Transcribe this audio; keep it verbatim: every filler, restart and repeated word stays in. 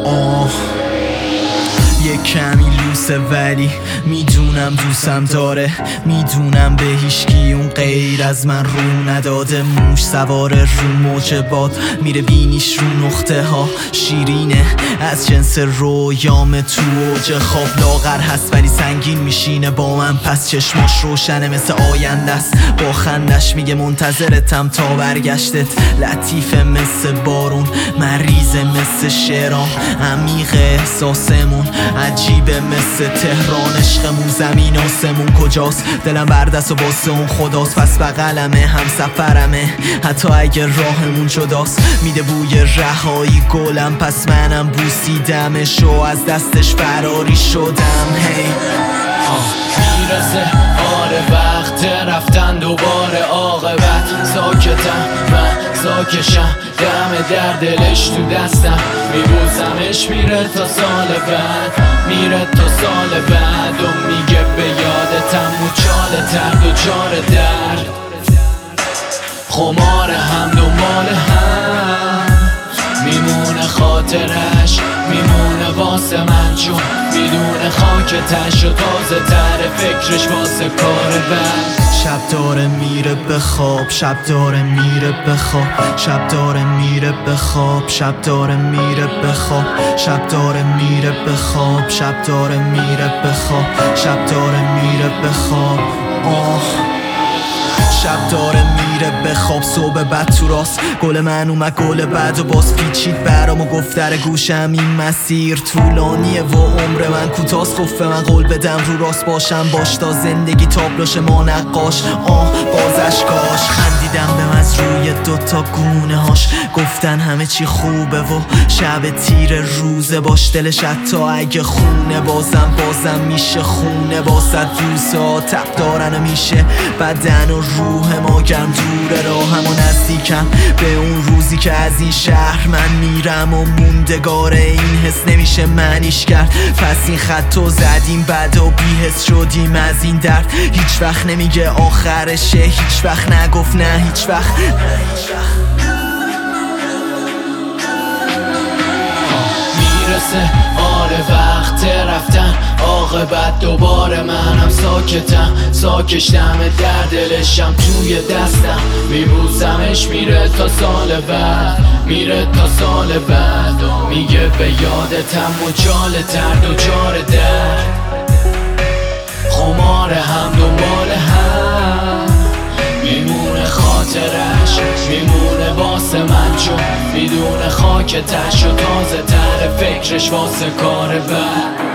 آه یه کمی لوسه ولی میدونم دوستم داره، میدونم به هیچکی اون غیر از من رو نداده. موش سوار رو موج باد میره بینیش رو نقطه ها، شیرینه از جنس رویام تو اوج خواب. لاغر هست ولی سنگین میشینه با من، پس چشماش روشنه مثل آینده است. با خندش میگه منتظرتم تا برگشتت، لطیفه مثل بارون، مریضه مثل شعرام، عمیق احساسمون عجیبه مثل تهران. عشقمون زمین آسمون کجاست، دلم بردست و باسه اون خداست. پس بغلمه هم سفرمه حتی اگه راهمون جداست. میده بوی رهایی گلم، پس منم بوسیدمش و از دستش فراری شدم. هی میرسه آره وقت رفتن دوباره، عاقبت ساکتم من ساکشم، دم در دلش تو دستم، میبوسمش میره تا سال بعد، میره تا سال بعد و میگه به یادتم موچال تر دوچار درد. خمار هم دنبال هم میمونه، خاطرش میمونه واسه من، چون میدونه خاک تش و تازه تر فکرش واسه کار بد. شب داره میره بخواب، شب داره میره بخواب، شب داره میره بخواب، شب داره میره بخواب، شب داره میره بخواب، شب داره میره بخواب، شب داره میره بخواب. آه شب داره میره بخواب، صبح بد تو راست، گل من اومد گل بعد و باز پیچید برام و گفت در گوشم این مسیر طولانیه و عمر من کوتاست. گفت من قول بدم رو راست باشم باش تا زندگی تابلوش ما نقاش. آه بازش کاش خندیدم به از روی دوتا گونه هاش، گفتن همه چی خوبه و شب تیر روزه باش. دلش حتی اگه خونه بازم بازم میشه خونه واسد. روزها تب دارن و میشه بدن و روح ما گرم، دور راهم و نزدیکم به اون روزی که از این شهر من میرم و موندگار این حس نمیشه معنیش کرد. پس این خطو زدیم بعد و بی‌حس شدیم از این درد. هیچ وقت نمیگه آخرشه، هیچ وقت نگفت نه هیچ وقت. میرسه آره وقت رفتن، عاقبت دوباره منم ساکتم، ساکش دم در دلشم توی دستم، میبوسمش میره تا سال بعد، میره تا سال بعد و میگه به یادتم مچاله تر دوچار درد. خمار هم دنبال هم میمونه، خاطرش میمونه واسه من، چون میدونه خاک تش و تازه تر فکرش واسه کار بعد.